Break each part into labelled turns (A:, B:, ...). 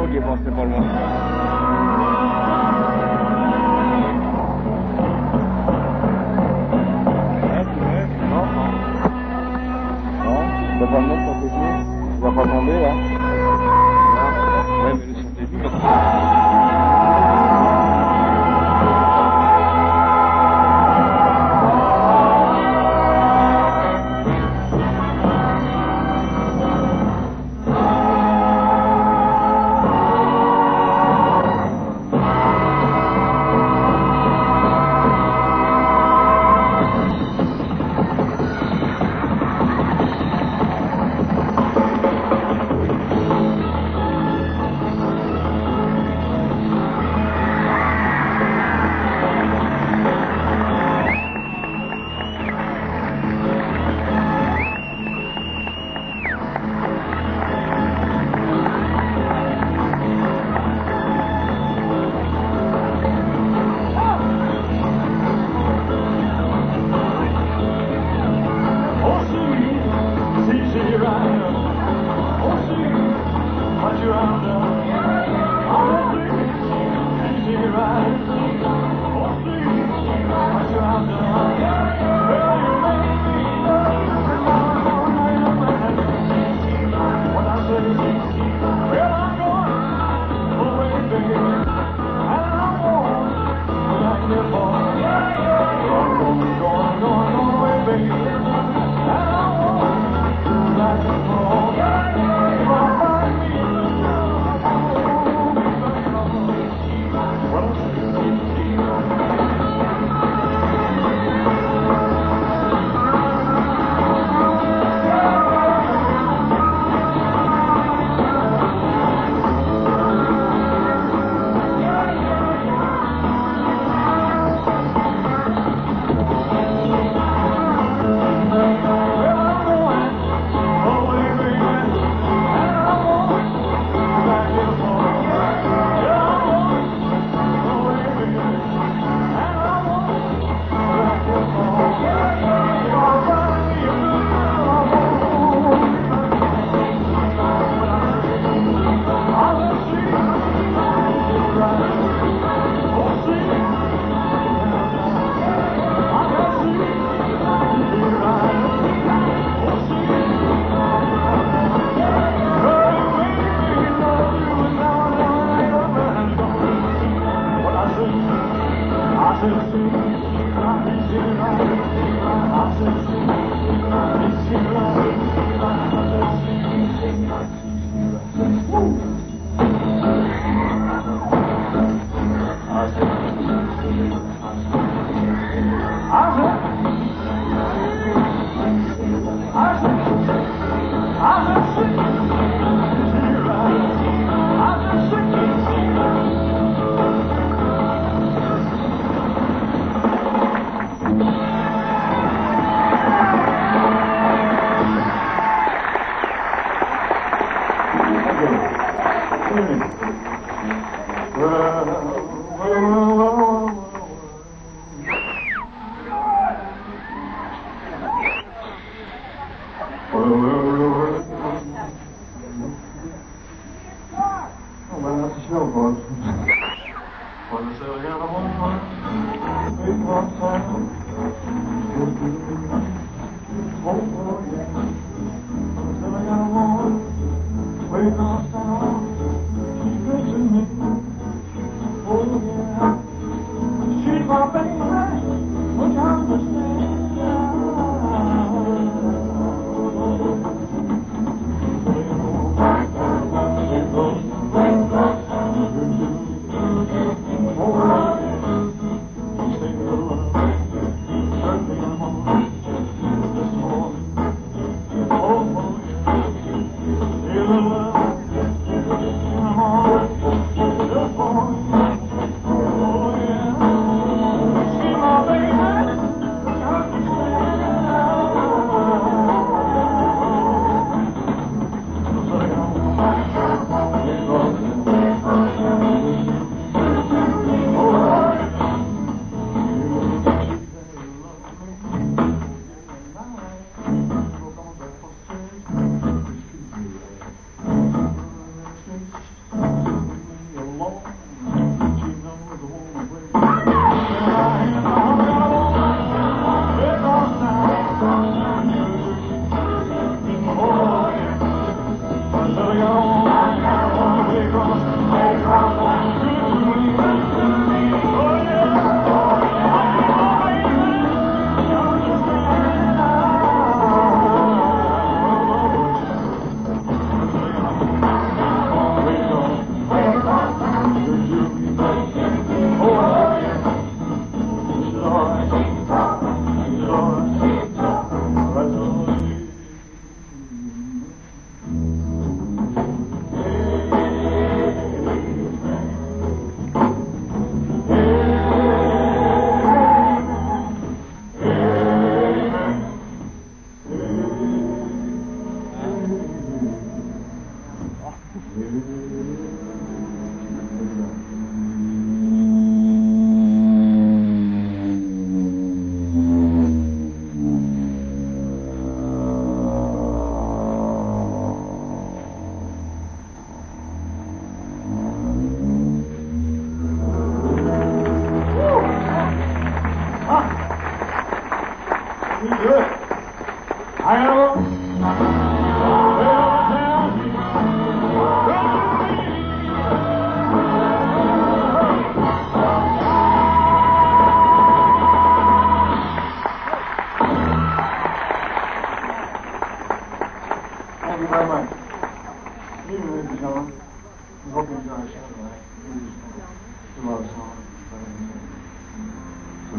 A: che fosse poi T'as pas le mettre sur tes pieds? Tu vas pas tomber là? Non. Ouais, mais sur tes pieds.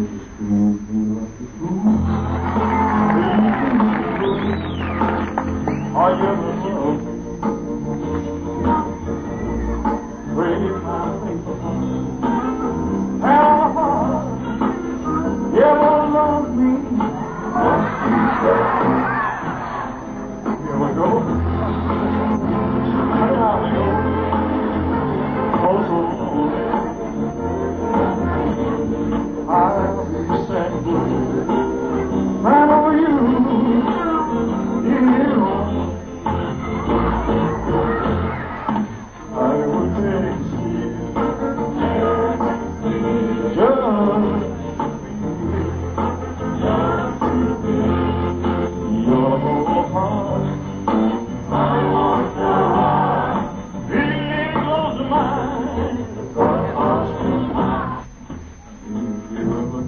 A: Are you looking? Break my heart. Yeah, love me. Here we go. I'll be sad blue. Man over you. I will taste just your heart. I want your heart. Feeling close to mine. If you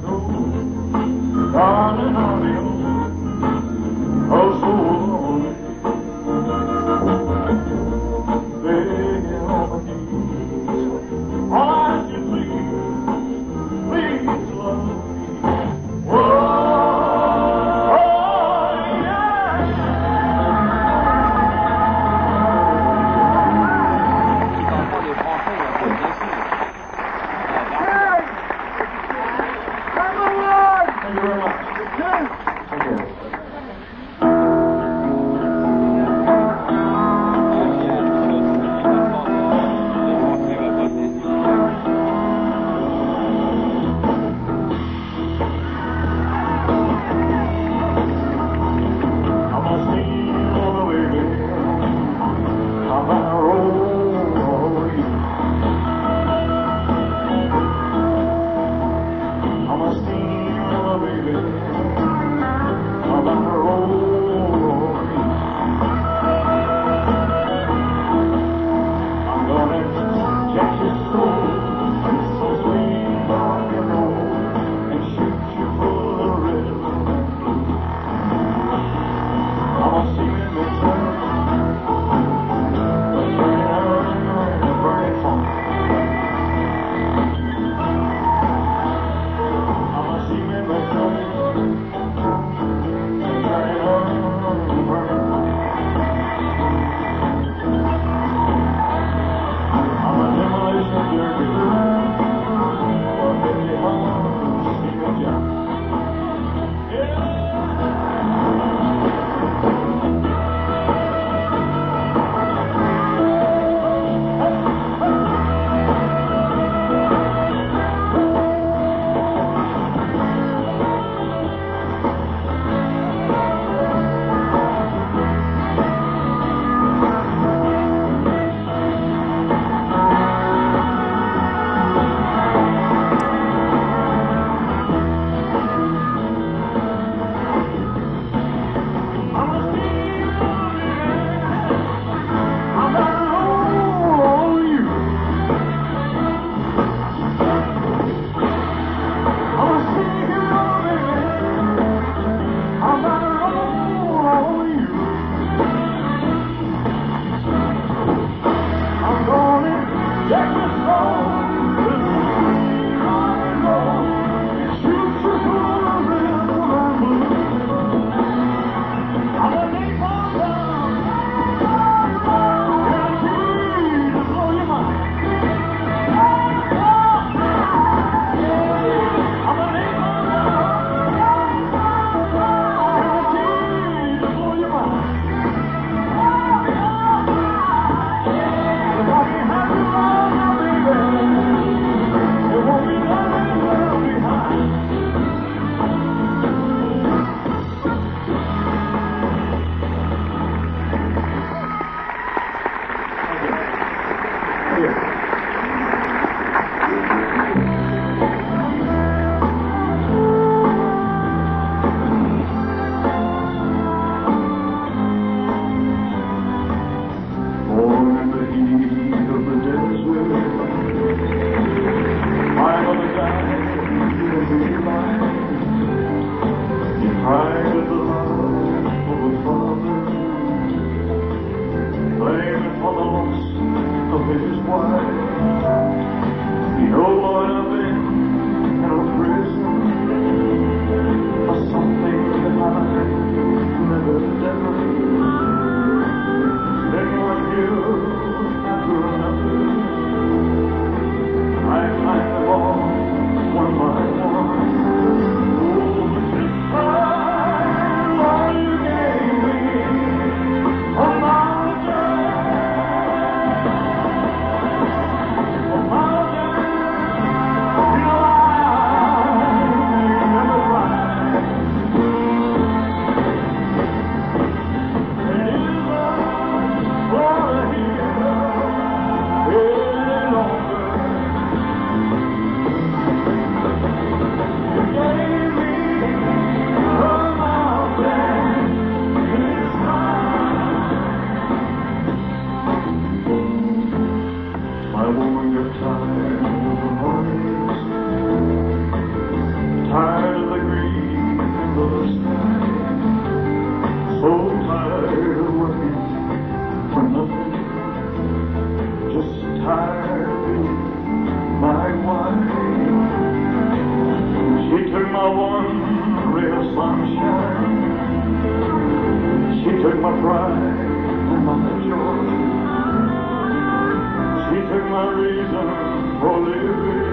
B: sunshine. She took my pride and my joy. She took my reason for living.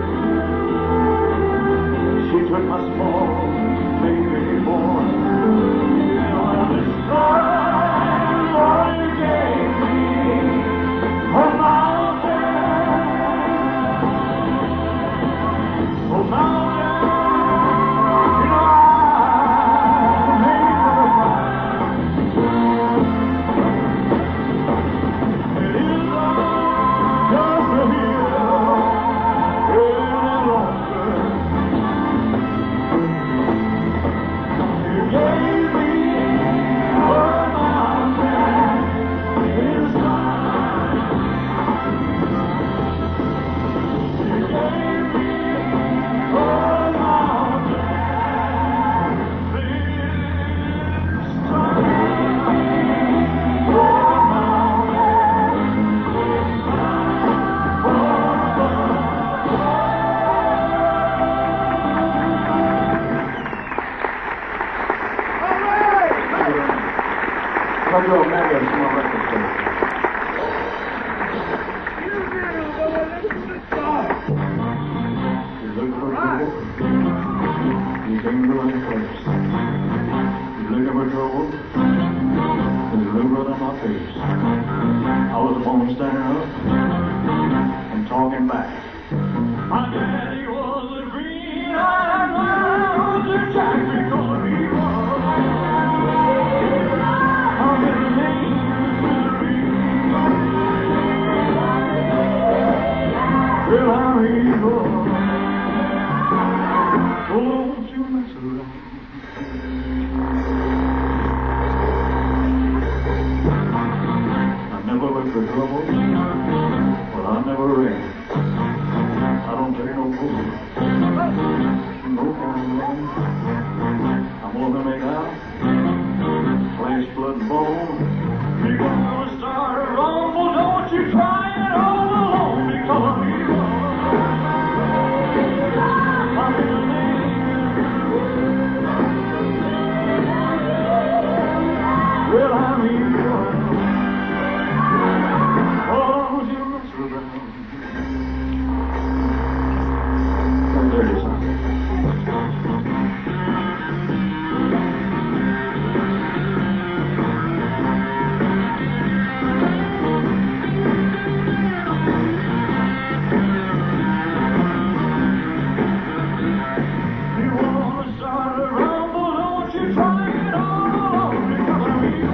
B: She took my small baby boy. And when this time all you gave me was mountain, oh mountain, you know I made for the fire. It is just a hill any longer. You gave me a mountain. It is mine. You gave me a mountain. This time, oh
A: I'll do a mega small record for you.
B: you look for trouble. You came to the right place. You looking for trouble. You look right on my face. I was born standing up and talking back. My daddy was a green-eyed man, was a jack because he was. I'm in the name of misery. Well, how he was. Oh, won't you mess around? I never look for trouble. Well, I never ran. I don't take no fool. No kind of money. I'm gonna make out. Flesh, blood, and bone. You're gonna start a rumble. Don't you try it all alone because I'm evil. I'm in the name. Well, I'm evil. Oh, you mess around. Come dirty, son. You wanna start a rumble, don't you try it all alone because I'm evil.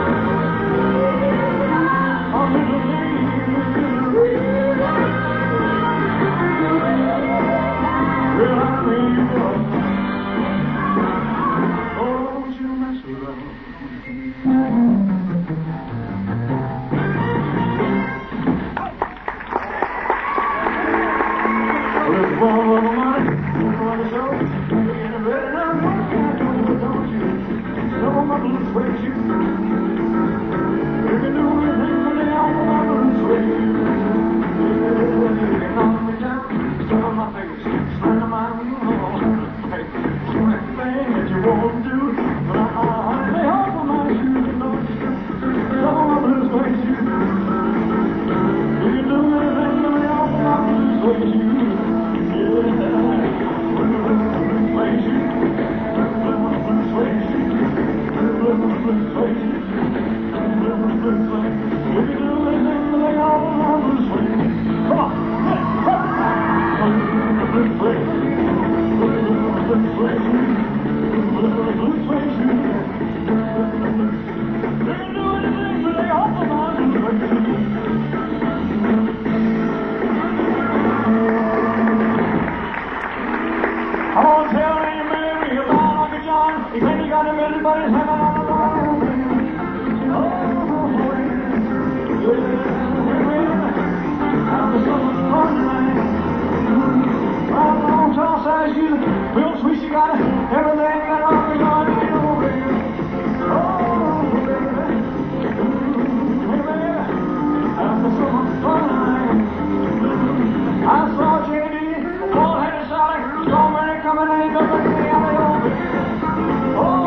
B: I'm in the name of misery. Well, I'm evil. Oh, don't you mess around. Well, it's one of the money, one of the show. Getting ready now, don't you? Know my blues way you. You can do anything but they all my blues way you. You can knock me down, step on my face, slam my wheel. Hey, do anything that you want to do. But I lay off of my shoes and don't you? Know my blues way you. You can do anything but they all my blues way you. Come on, tell me, Mary, about Uncle John. He claims he got him, everybody's hanging on the line. Oh, after someone's fun tonight. Right along Southside, she's real sweet, she got everything that Uncle John needs, oh, baby. Oh, baby. Hey, baby, after someone's fun tonight. I saw J.D. Paul had a shot, so many coming in, coming in, oh,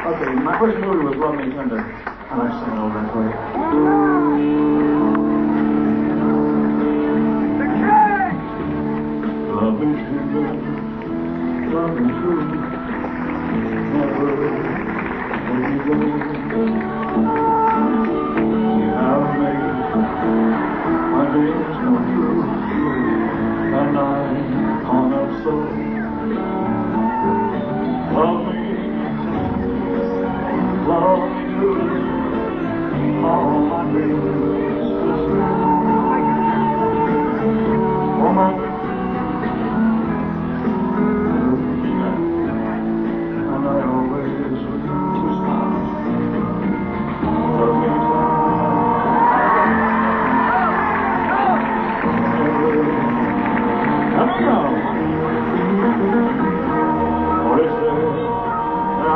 B: Okay, my first movie was Love Me Tender. I like singing over that for you. Love me tender, love me true, never let me go. You have made my dreams come true, and I'm on up so. Love me, love me true, all my dreams fulfill. Oh my. And I always wish to smile. Love me Help me out. What is there that I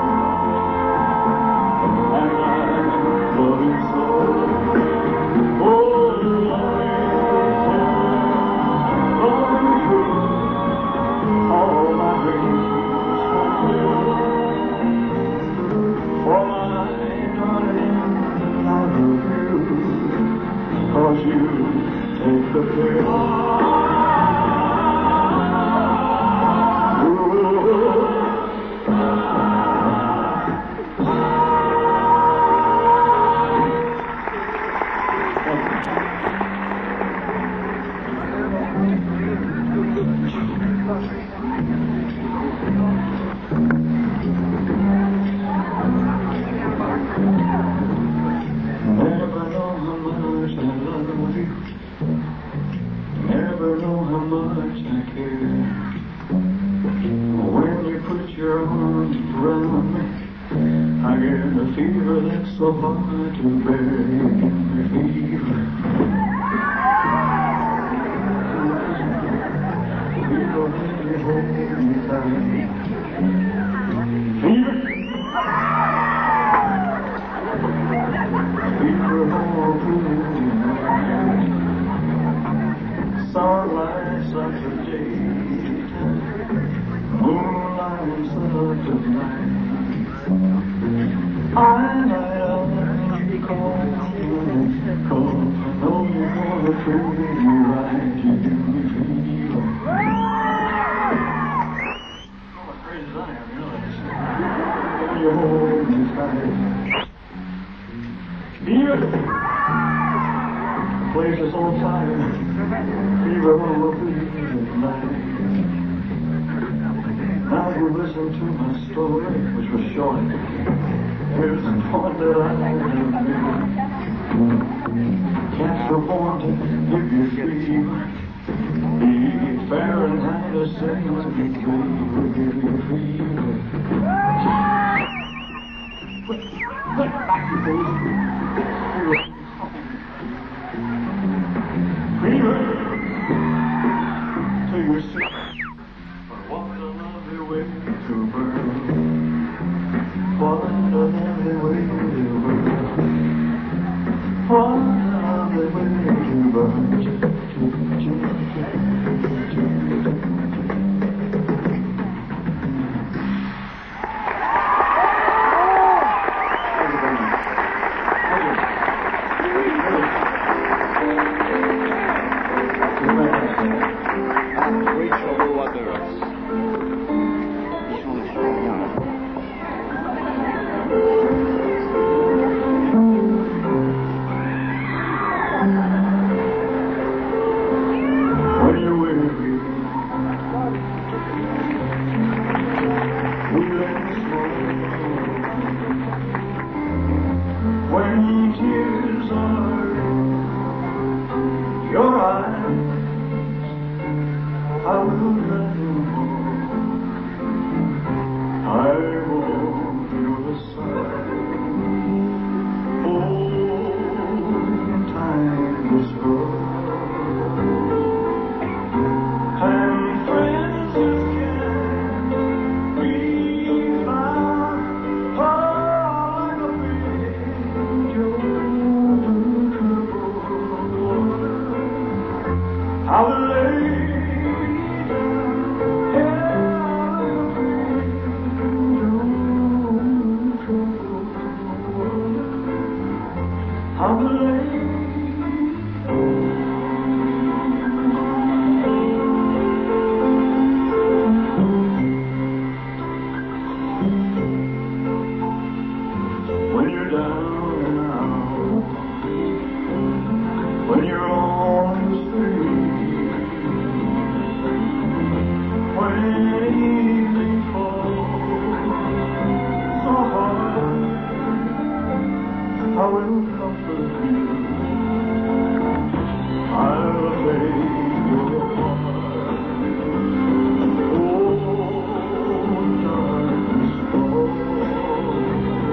B: want? And I love you so. Oh, love me true. All my dreams fulfill. Oh, my darling, I love you, 'cause you take the pill. Never know how much I love you. Never know how much I care. When you put your arms around me, I get a fever that's so hard to bear. The fever. Fever when you hold me tight. Fever. Fever all through the night. Starlight such a daytime, moonlight such a night. I light up and call, 'cause I know you're gonna treat me right. You give me fever. Oh, as crazy as I am, you know that. When you hold me tight. Fever. Place is on fire. Fever all through the night. Now you listen to my story, which was short. Here's the point that I have made. Cats are born to give you fever. The Fahrenheit is saying to me, will give you fever. Put it back, you fools. Fever to your sick, but what a lovely way to burn. What a lovely way to burn. What a lovely way to burn. will comfort you. I'll lay your heart. Oh, darkness falls,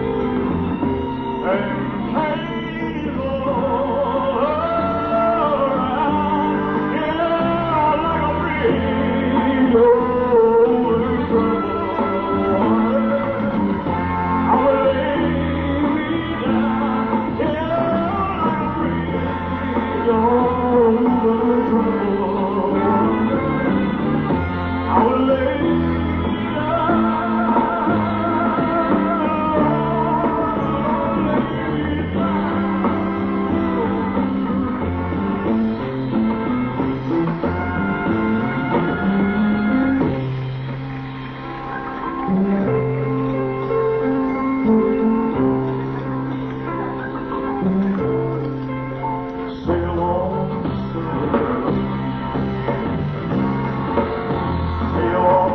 B: and pain all around. Yeah, like a breeze over troubled water. I will lay me down, yeah, like a breeze over troubled water. I will lay me down, lay me down. Sail on, sail, sail on,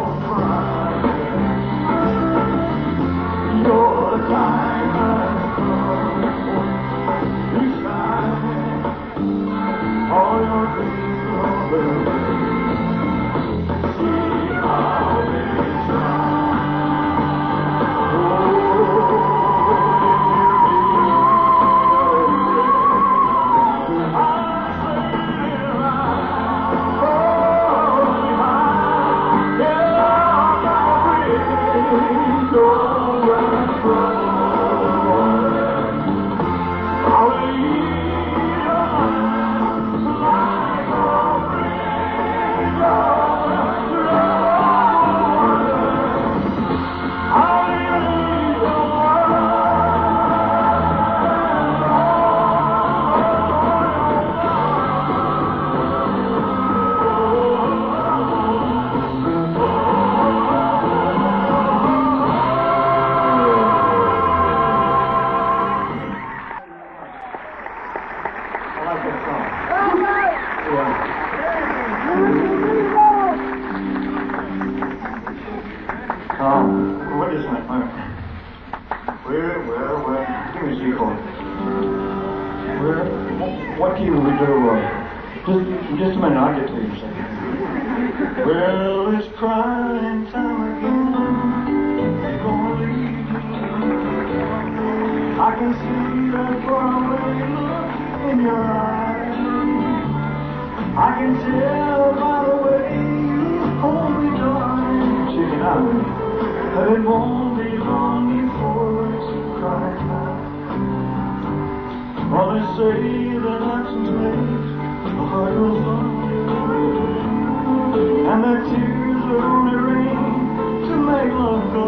B: your time has come. Beside all your dreams are there. See how they shine. Oh, what is that? Where? Give me a sequel. Where? What key will we do? Just a minute, I'll get to you in a second. Well, it's crying time again. You're gonna leave me. I can see that faraway look in your eyes. I can tell by the way you hold me, darling. Chicken out. But it won't be long before it's crying time. Well, they say that absence makes the heart go far, and that tears are only rain to make love go.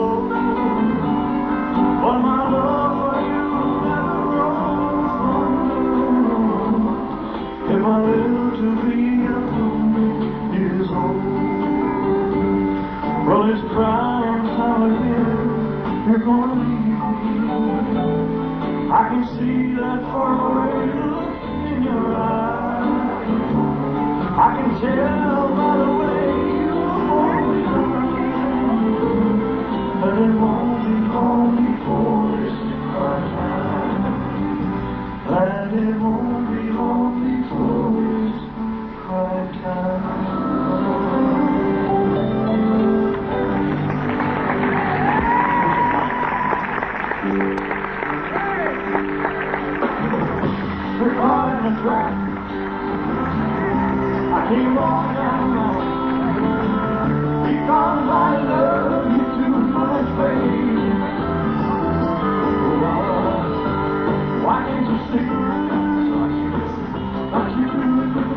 B: But my love for you never grows fonder if I live to be 100 years old. Well, it's crying time again, you're gonna leave me. I can see that faraway look in your eyes. I can tell by the way you hold me, that it won't be long before it's crying time. That it won't be long before it's crying time. I came on down because I love you too much, baby. Why can't you see like you do?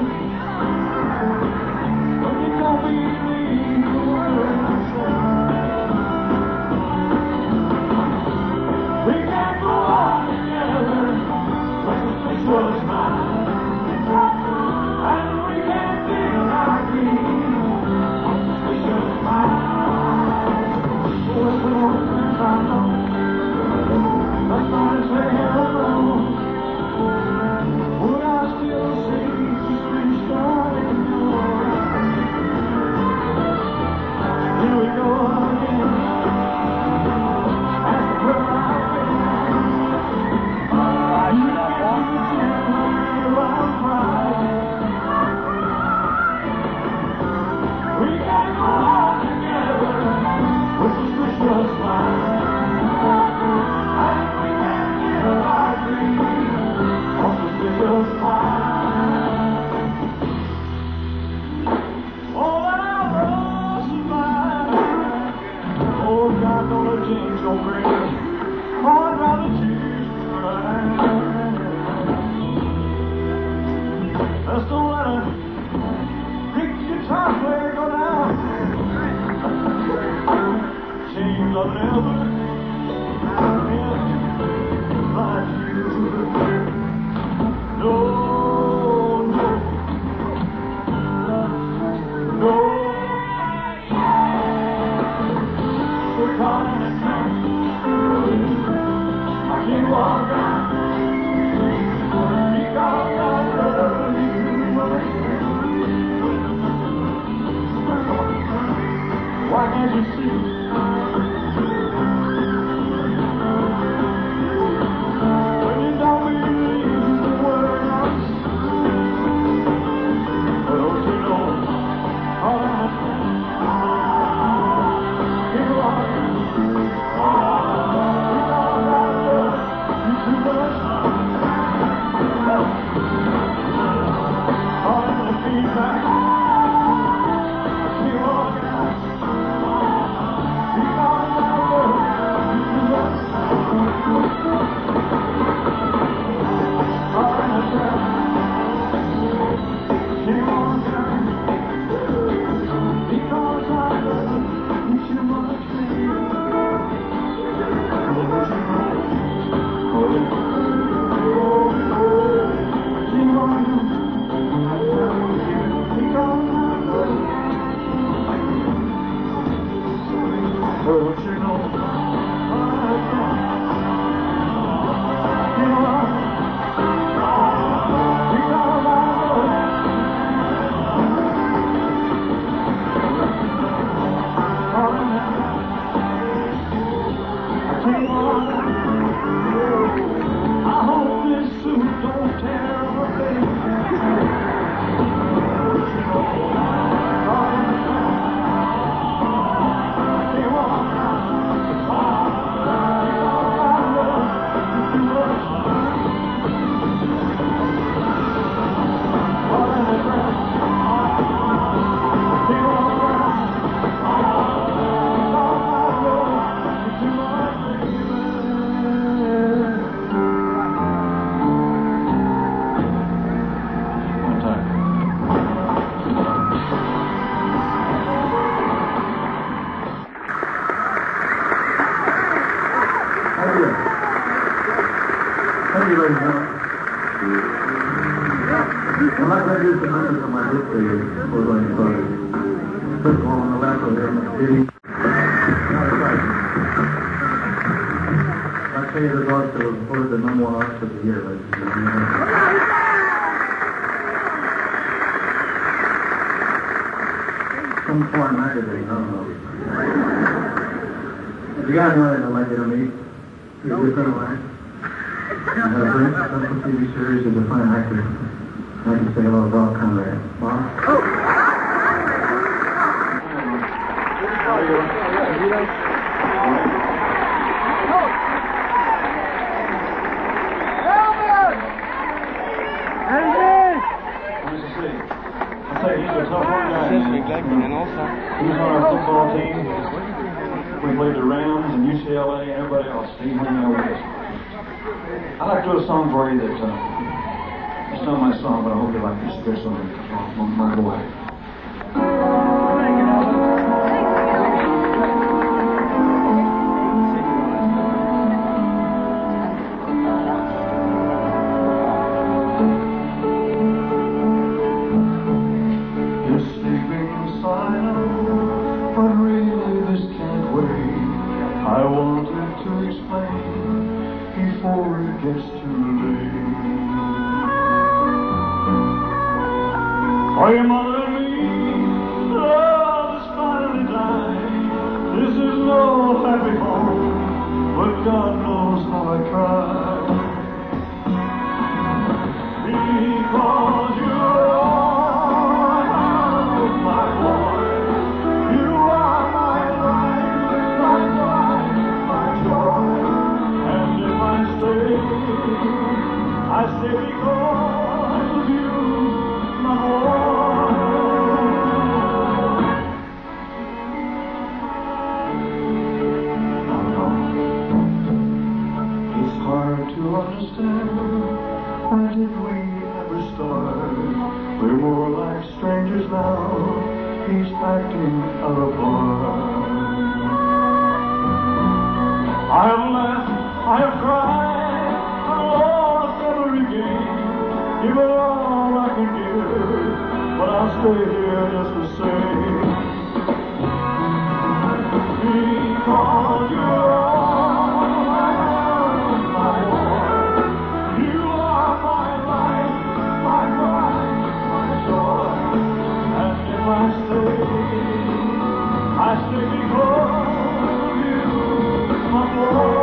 B: When you don't believe the word I say, we can't go on together when the place was mine. And we can't feel like we should smile. I hope this suit don't tear my face.
C: Thank you, ladies and gentlemen. I'd like to introduce the members of my group to you before going further. First of all, on the left over there, Mr. Diddy. I'd say the goes to vote the number one artist of the year, ladies and gentlemen. Some foreign magazine, I don't know. If you got anyone I'd like you to meet, you're a good friend of mine. I have a great successful TV series as a fine actor. I can say hello to Bob Conrad. Bob?
B: He was on our football team. We played the Rams and UCLA and everybody else. He hung out with us. I'd like to do a song for you that, it's not my song, but I hope you like this. There's something from my boy. You're sleeping silent, but really this can't wait. I wanted to explain before it gets too late. For your mother and me, love is finally dying. This is no happy home, but God knows how I tried. Because you're all my boy, you are my life, my life, my joy. And if I stay because of you, my boy. It's hard to understand. Why did we ever start? We're more like strangers now. He's acting out of line. I have laughed, I have cried, I've lost every game. Give it all I can give, but I'll stay here just the same. Because you're all my boy. You are my life, my pride, my joy. And if I stay because of you, my boy.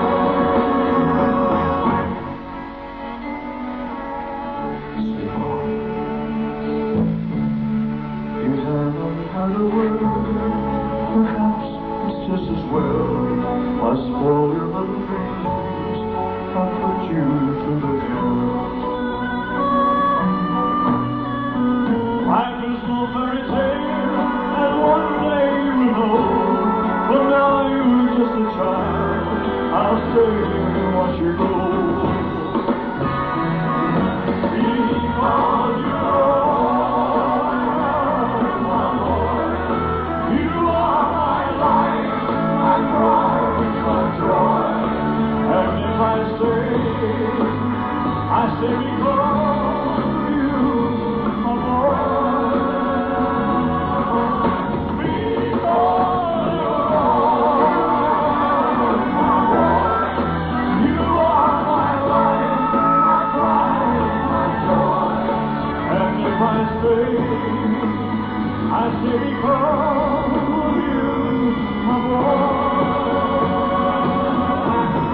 B: You haven't had a word, perhaps it's just as well. I spoil your little dreams, I put you through the hell. Life is no fairy tale, and one day you will know. But now you're just a child, I'll stay here and watch you go. Because you're my boy, you are my life, my pride, my joy. And if I stay because of you, my boy. Because you're my boy, you are my life, my pride, my joy. And if I stay because of you, my boy.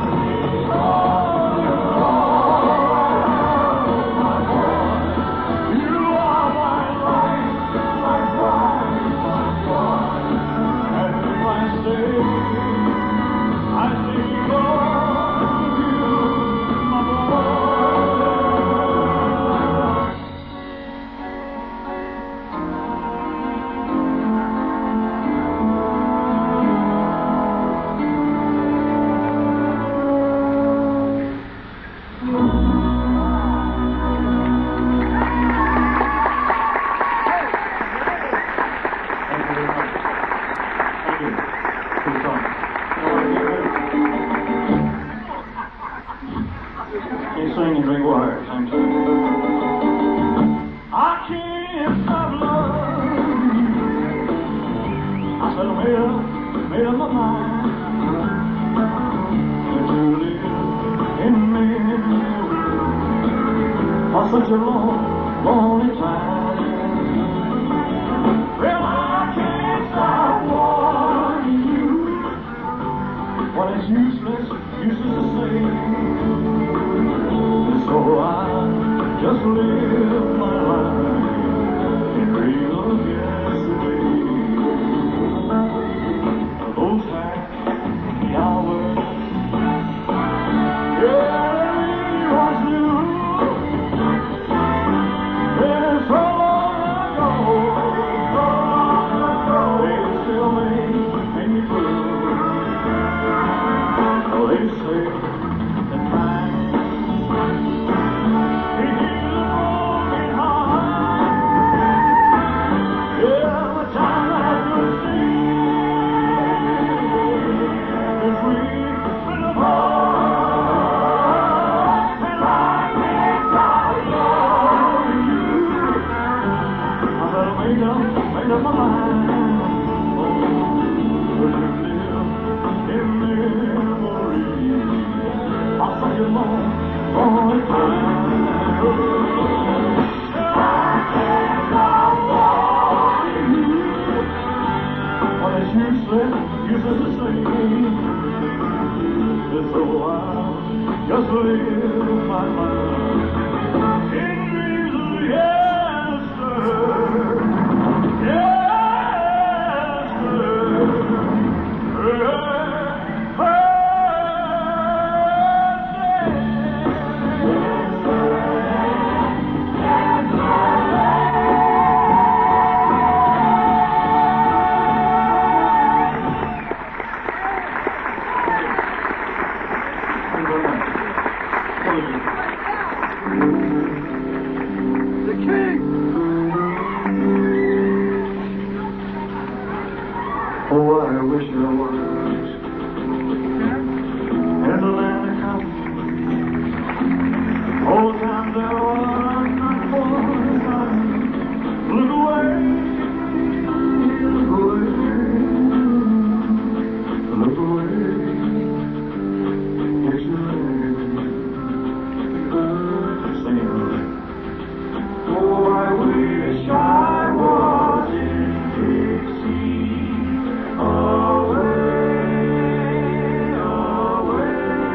B: drink water. Thanks. I can't stop loving you. I said I made up my mind to live in memory for such a long, lonely time. Well, I can't stop wanting you when it's useless to say. So I just live my life in dreams of yesterday. Those happy hours, yeah, was new. Yeah, so long ago, they still make me blue. Oh, they say that time made up my mind to live in memory of such a long, long time. I can't stop wanting you when it's useless to say. So I'll just live my life in dreams of yesterday.
A: The king!
B: Oh, I wish I was in the land of comfort. All the times there was not for time. Look away, look away, look away. It's your land. Sing it. Oh, I wish I was in Dixie. Away, away,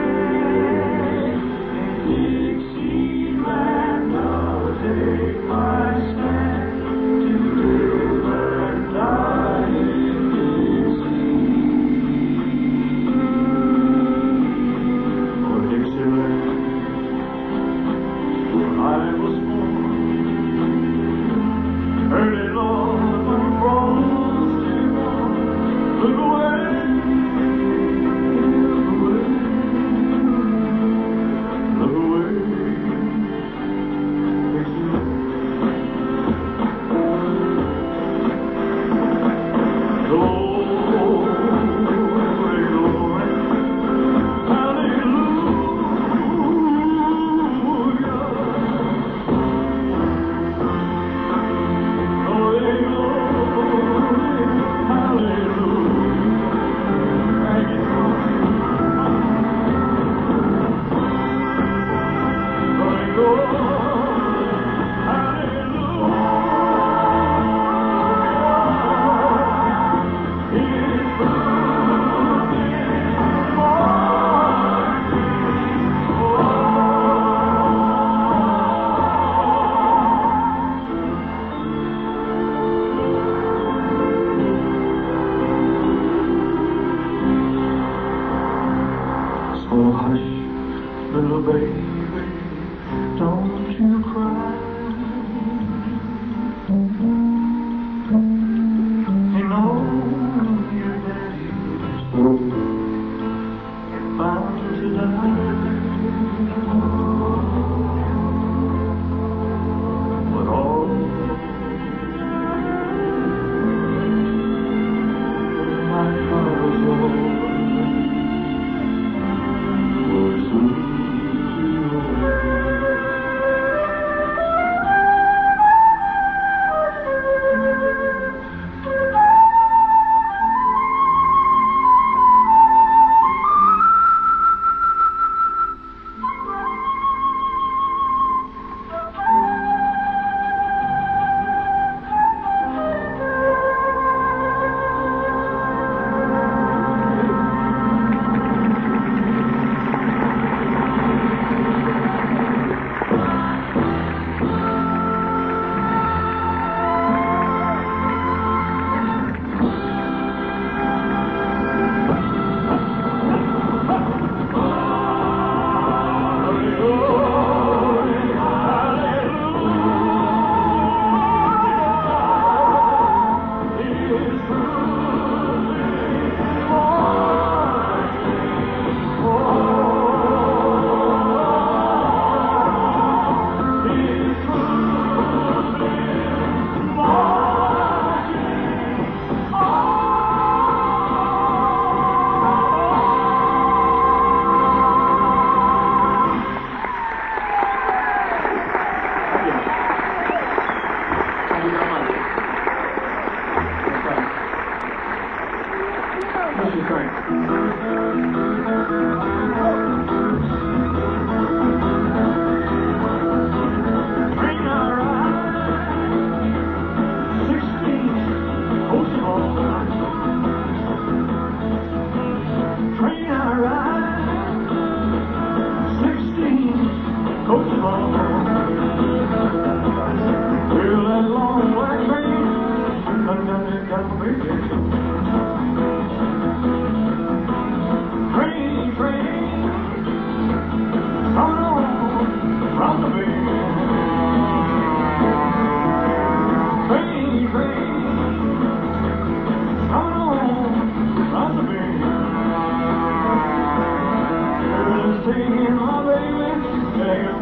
B: in Dixieland, I'll take my stand to live and die in Dixie. Oh, Dixieland, when I was born, early Lord, when frost came on, look away, look away, glory, glory, hallelujah. Glory, glory, hallelujah. Thank you, Lord. Glory, glory, hallelujah. He's so hush, little baby, don't you cry. You know your daddy's bound to die. But all my troubles will soon be over. taking my baby, taking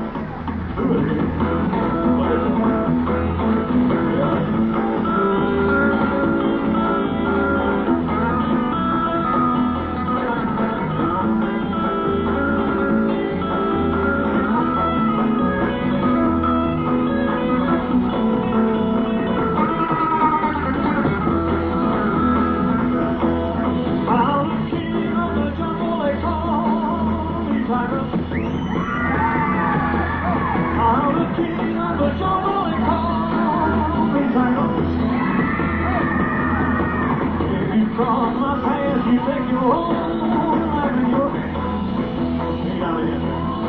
B: Cross my path, you take your whole life in your hands. You got it.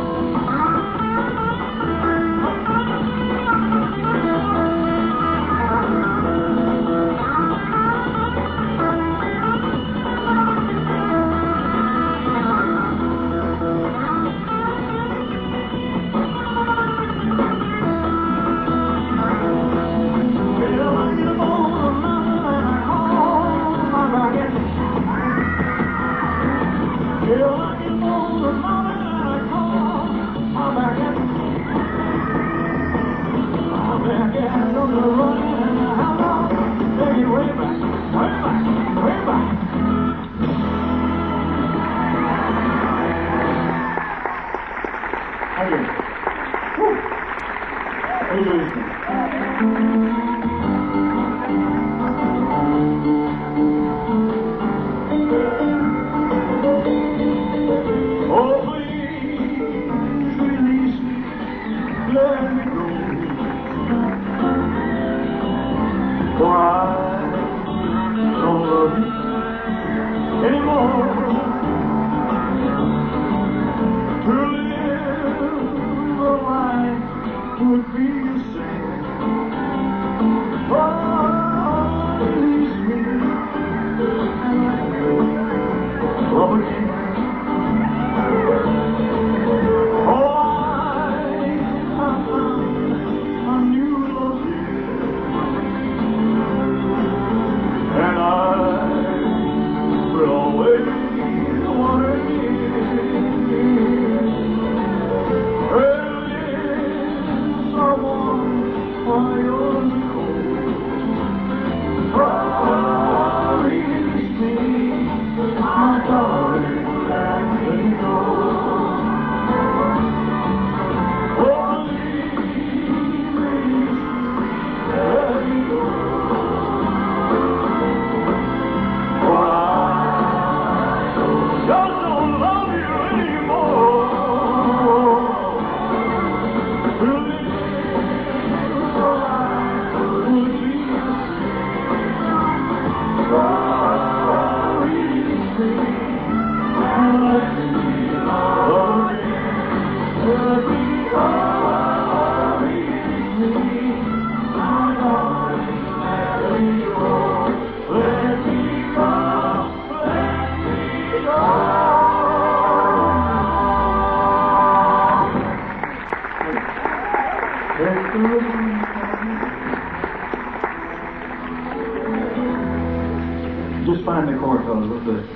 B: Just find the chord, fellas. What's this?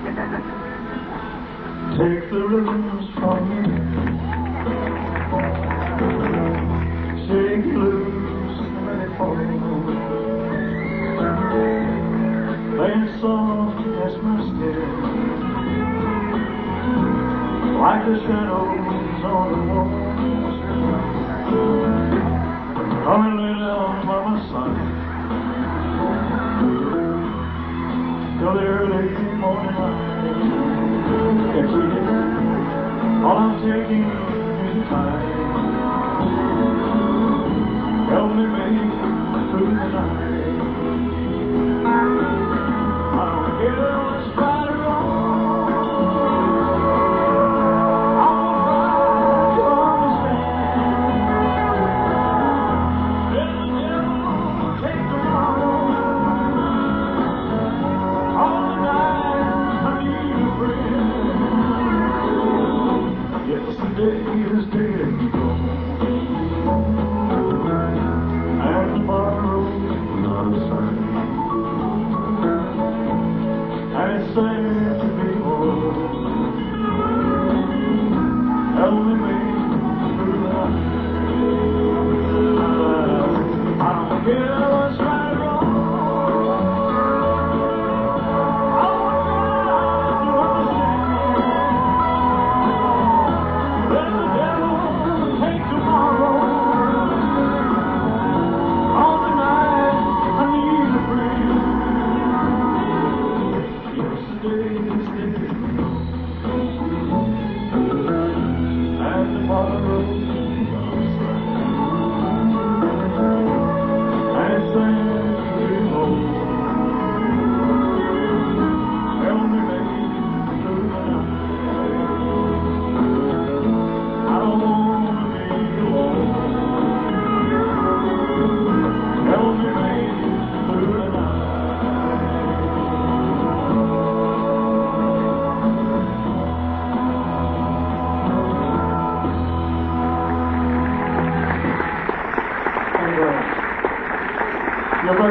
B: Take the rhythms from me. Shake it loose and let it fall. Play it soft as my step. Like the shadows on the walls. Come and lay down by my side. Till the early morning light. Can't you hear? All I'm taking is time. Help me make it through the night. I don't care what's right or wrong. I'll try to understand. Let the devil take the wrong. All the night I need a friend. Yesterday is dead and gone. And tomorrow's not a sign. And it's sad to be old.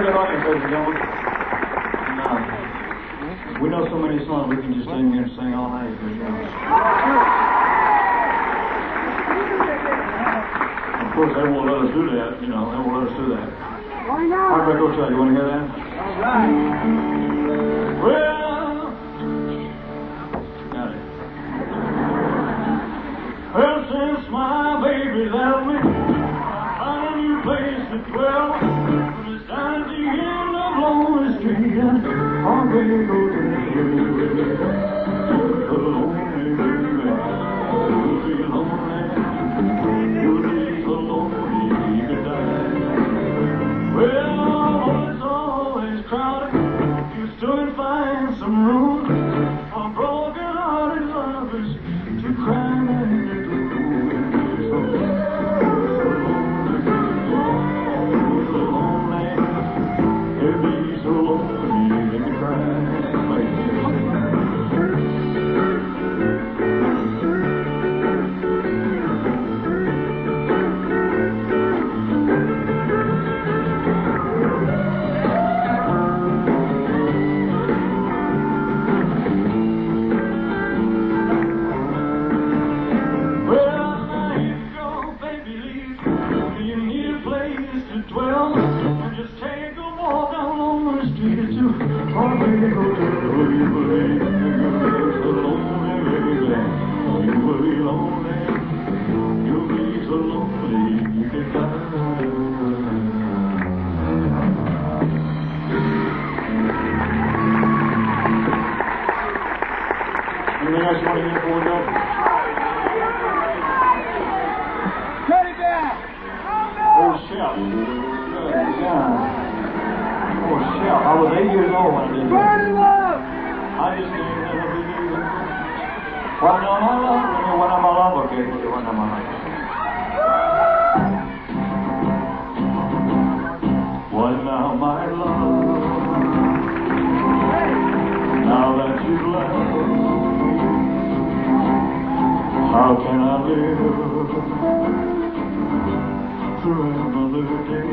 B: good audience, ladies and gentlemen. And, we know so many songs, we can just sing here and sing all night. Of course, they won't let us do that, you know, they won't let us do that.
D: Why not?
B: Hard Rock Hotel, you want to hear that?
D: All right.
B: Well, got it. Well, since my baby left me, I found a new place to dwell. But it's time to end of lonely street and I'm ready to go to the lonely baby. You'll be lonely. You'll be so lonely you could die. Well, it's always crowded. You still can find some room for broken-hearted lovers to cry and to do. So lonely, it'd be so lonely they could cry. Anything else you want to hear before we go?
D: Teddy bear!
B: Oh, Chef. Good God. Oh, Chef. I was 8 years old when I did that.
D: Burn him up!
B: I just didn't never believe it. Well, no, my love. When I'm my love, okay. When I'm my love. What now, my love? Now that you've left, how can I live through another day?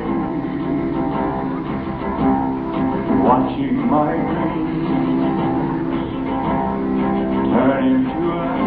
B: Watching my dreams turn into